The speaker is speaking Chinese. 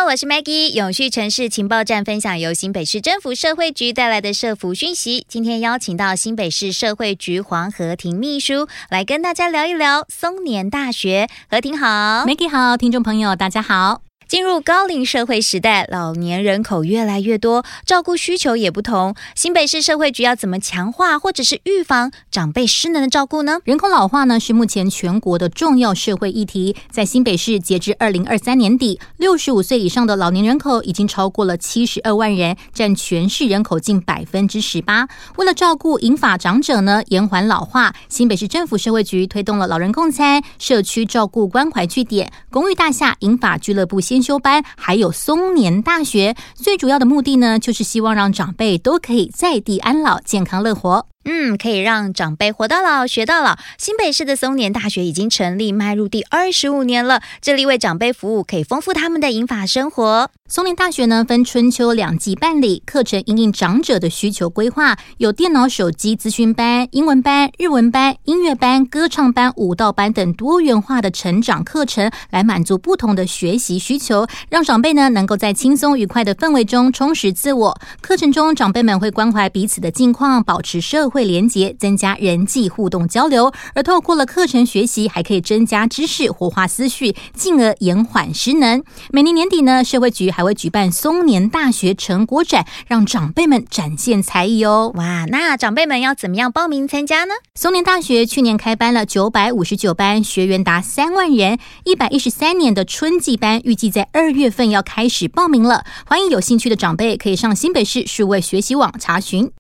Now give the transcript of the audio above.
我是 Maggie， 永续城市情报站分享由新北市政府社会局带来的社福讯息。今天邀请到新北市社会局黄和婷秘书来跟大家聊一聊松年大学。和婷好。 Maggie 好，听众朋友大家好。 进入高龄社会时代，老年人口越来越多，照顾需求也不同。新北市社会局要怎么强化或者是预防长辈失能的照顾呢？ 人口老化呢是目前全国的重要社会议题。在新北市截至2023年底，65岁以上的老年人口已经超过了72万人，占全市人口近18%。为了照顾银发长者呢，延缓老化，新北市政府社会局推动了老人共餐、社区照顾关怀据点、公寓大厦银发俱乐部先修班，还有松年大学。最主要的目的呢，就是希望让长辈都可以在地安老，健康乐活。 可以让长辈活到老学到老。新北市的松年大学已经成立迈入第25年了，这里为长辈服务，可以丰富他们的银发生活。 松年大学呢分春秋2季办理，课程因应长者的需求规划，有电脑手机资讯班、英文班、日文班、音乐班、歌唱班、舞蹈班等多元化的成长课程，来满足不同的学习需求，让长辈呢能够在轻松愉快的氛围中充实自我。课程中长辈们会关怀彼此的近况，保持社会连结，增加人际互动交流，而透过了课程学习，还可以增加知识，活化思绪，进而延缓失能。每年年底呢，社会局还会举办松年大学成果展，让长辈们展现才艺哦。 哇，那长辈们要怎么样报名参加呢？ 松年大学去年开班了959班，学员达3万人。113年的春季班预计在2月份要开始报名了，欢迎有兴趣的长辈可以上新北市数位学习网查询。